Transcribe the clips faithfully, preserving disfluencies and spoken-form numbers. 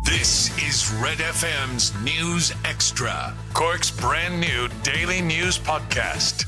This is Red F M's News Extra, Cork's brand new daily news podcast.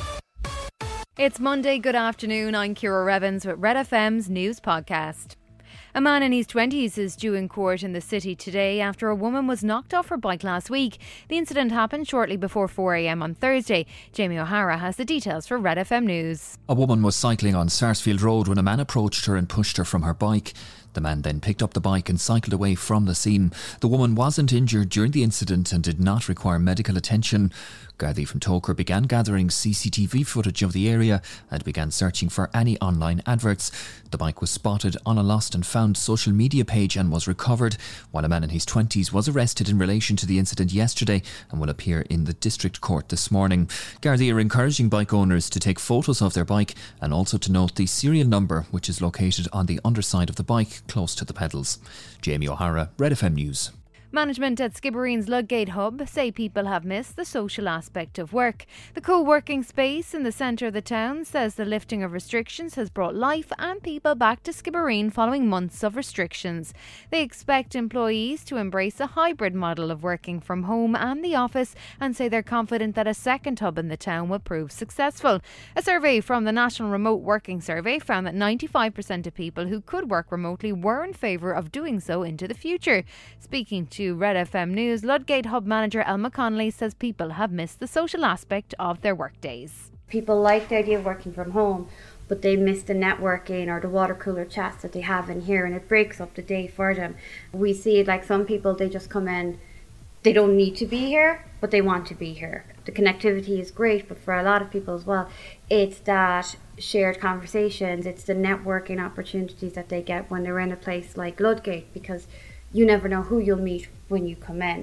It's Monday, good afternoon. I'm Ciara Revens with Red F M's News Podcast. A man in his twenties is due in court in the city today after a woman was knocked off her bike last week. The incident happened shortly before four a m on Thursday. Jamie O'Hara has the details for Red F M News. A woman was cycling on Sarsfield Road when a man approached her and pushed her from her bike. The man then picked up the bike and cycled away from the scene. The woman wasn't injured during the incident and did not require medical attention. Gardaí from Toker began gathering C C T V footage of the area and began searching for any online adverts. The bike was spotted on a lost and found social media page and was recovered, while a man in his twenties was arrested in relation to the incident yesterday and will appear in the district court this morning. Gardaí are encouraging bike owners to take photos of their bike and also to note the serial number, which is located on the underside of the bike close to the pedals. Jamie O'Hara, Red F M News. Management at Skibbereen's Ludgate Hub say people have missed the social aspect of work. The co-working space in the centre of the town says the lifting of restrictions has brought life and people back to Skibbereen following months of restrictions. They expect employees to embrace a hybrid model of working from home and the office and say they're confident that a second hub in the town will prove successful. A survey from the National Remote Working Survey found that ninety-five percent of people who could work remotely were in favour of doing so into the future. Speaking to To Red F M News, Ludgate Hub manager Elma Connolly says people have missed the social aspect of their work days. People like the idea of working from home, but they miss the networking or the water cooler chats that they have in here, and it breaks up the day for them. We see it like some people, they just come in, they don't need to be here, but they want to be here. The connectivity is great, but for a lot of people as well, it's that shared conversations, it's the networking opportunities that they get when they're in a place like Ludgate, because you never know who you'll meet when you come in.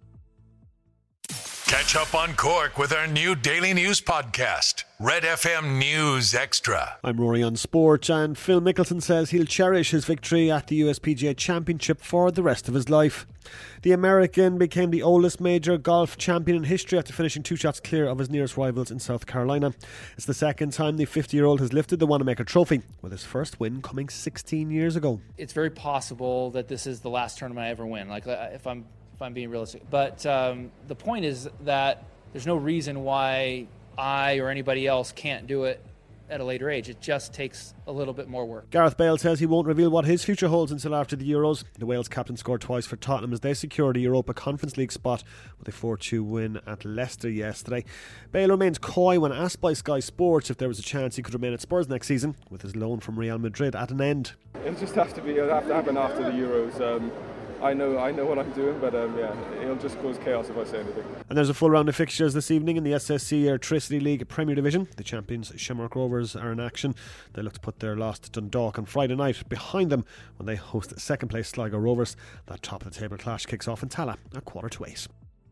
Catch up on Cork with our new daily news podcast, Red F M News Extra. I'm Rory on Sport, and Phil Mickelson says he'll cherish his victory at the U S P G A Championship for the rest of his life. The American became the oldest major golf champion in history after finishing two shots clear of his nearest rivals in South Carolina. It's the second time the fifty-year-old has lifted the Wanamaker Trophy, with his first win coming sixteen years ago. It's very possible that this is the last tournament I ever win, like if I'm if I'm being realistic. But um, the point is that there's no reason why I or anybody else can't do it at a later age. It just takes a little bit more work. Gareth Bale says he won't reveal what his future holds until after the Euros. The Wales captain scored twice for Tottenham as they secured a Europa Conference League spot with a four two win at Leicester yesterday. Bale remains coy when asked by Sky Sports if there was a chance he could remain at Spurs next season, with his loan from Real Madrid at an end. It'll just have to be, it'll have to happen after the Euros. Um, I know I know what I'm doing, but um, yeah, it'll just cause chaos if I say anything. And there's a full round of fixtures this evening in the S S C Airtricity League Premier Division. The champions Shamrock Rovers are in action. They look to put their loss to Dundalk on Friday night behind them when they host second place Sligo Rovers. That top of the table clash kicks off in Tala at quarter to eight.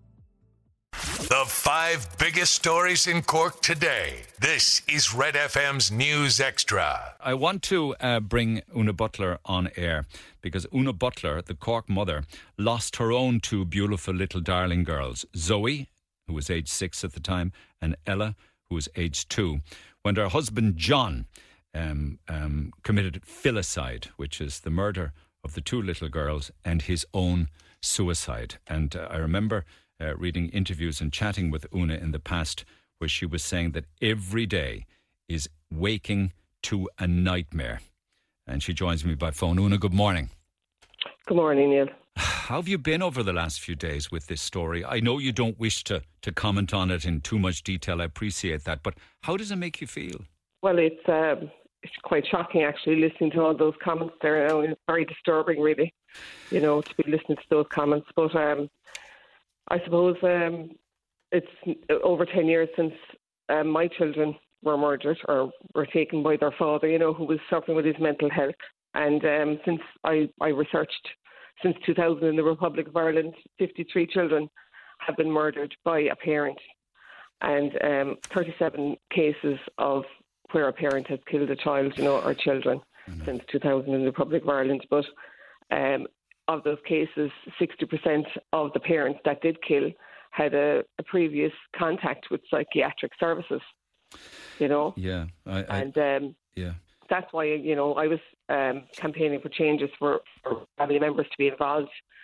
The five biggest stories in Cork today. This is Red F M's News Extra. I want to uh, bring Una Butler on air because Una Butler, the Cork mother, lost her own two beautiful little darling girls, Zoe, who was age six at the time, and Ella, who was age two, when her husband John um, um, committed filicide, which is the murder of the two little girls and his own suicide. And uh, I remember Uh, reading interviews and chatting with Una in the past where she was saying that every day is waking to a nightmare. And she joins me by phone. Una, good morning. Good morning, Neil. How have you been over the last few days with this story? I know you don't wish to, to comment on it in too much detail. I appreciate that. But how does it make you feel? Well, it's um, it's quite shocking, actually, listening to all those comments there now. It's very disturbing, really, you know, to be listening to those comments. But um, I suppose um, it's over ten years since um, my children were murdered or were taken by their father, you know, who was suffering with his mental health. And um, since I, I researched, since two thousand in the Republic of Ireland, fifty-three children have been murdered by a parent. And um, thirty-seven cases of where a parent has killed a child, you know, or children mm-hmm. since two thousand in the Republic of Ireland. But um, of those cases, sixty percent of the parents that did kill had a, a previous contact with psychiatric services, you know. Yeah. I, I, and um, yeah. that's why, you know, I was um, campaigning for changes for, for family members to be involved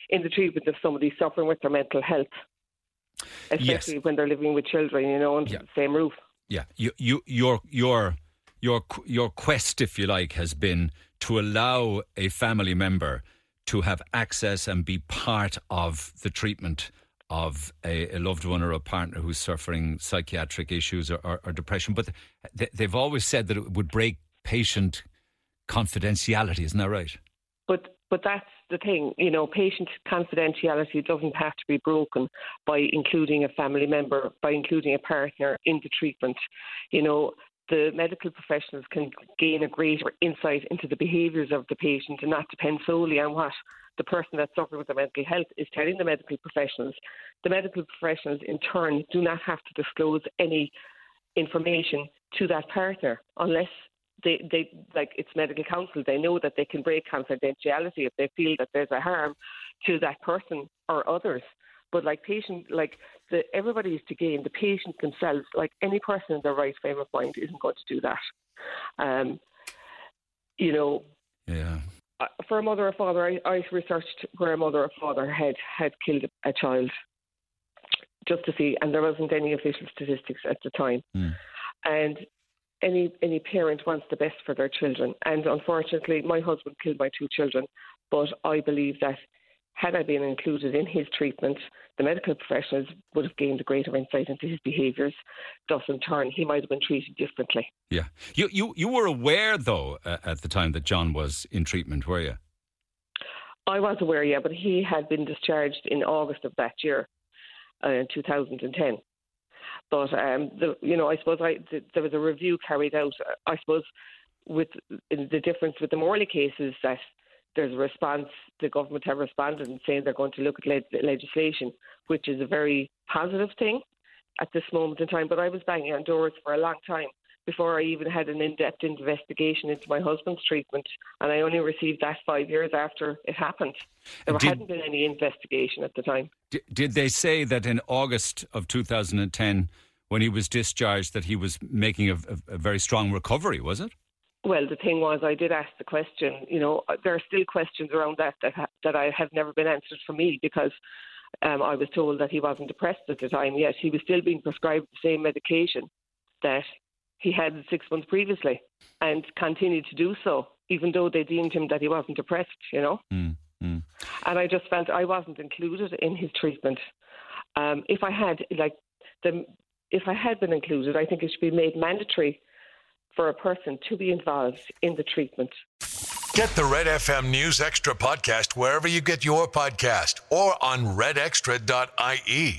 in the treatment of somebody suffering with their mental health, especially yes. when they're living with children, you know, under yeah. the same roof. Yeah, you, you, your, your, your, your quest, if you like, has been to allow a family member to have access and be part of the treatment of a, a loved one or a partner who's suffering psychiatric issues or, or, or depression. But they, they've always said that it would break patient confidentiality, isn't that right? But but that's the thing, you know, patient confidentiality doesn't have to be broken by including a family member, by including a partner in the treatment. You know, the medical professionals can gain a greater insight into the behaviours of the patient and not depend solely on what the person that's suffering with their mental health is telling the medical professionals. The medical professionals, in turn, do not have to disclose any information to that partner unless they, they like it's medical counsel. They know that they can break confidentiality if they feel that there's a harm to that person or others. But like patient, like the, everybody is to gain. The patient themselves, like any person in their right frame of mind, isn't going to do that. Um, you know. Yeah. For a mother or father, I, I researched where a mother or father had, had killed a child just to see, and there wasn't any official statistics at the time. Mm. And any any parent wants the best for their children. And unfortunately, my husband killed my two children, but I believe that had I been included in his treatment, the medical professionals would have gained a greater insight into his behaviours. Thus, in turn, he might have been treated differently. Yeah. You you, you were aware, though, uh, at the time that John was in treatment, were you? I was aware, yeah, but he had been discharged in August of that year, uh, in two thousand ten. But, um, the, you know, I suppose I, the, there was a review carried out, I suppose, with the difference with the Morley case is that there's a response, the government have responded and saying they're going to look at le- legislation, which is a very positive thing at this moment in time. But I was banging on doors for a long time before I even had an in-depth investigation into my husband's treatment, and I only received that five years after it happened. There did, hadn't been any investigation at the time. Did, did they say that in August of two thousand ten, when he was discharged, that he was making a, a, a very strong recovery, was it? Well, the thing was, I did ask the question, you know, there are still questions around that that, ha- that I have never been answered for me because um, I was told that he wasn't depressed at the time, yet he was still being prescribed the same medication that he had six months previously and continued to do so, even though they deemed him that he wasn't depressed, you know. Mm, mm. And I just felt I wasn't included in his treatment. Um, if I had, like, the, if I had been included, I think it should be made mandatory for a person to be involved in the treatment. Get the Red F M News Extra podcast wherever you get your podcast or on red extra dot I E.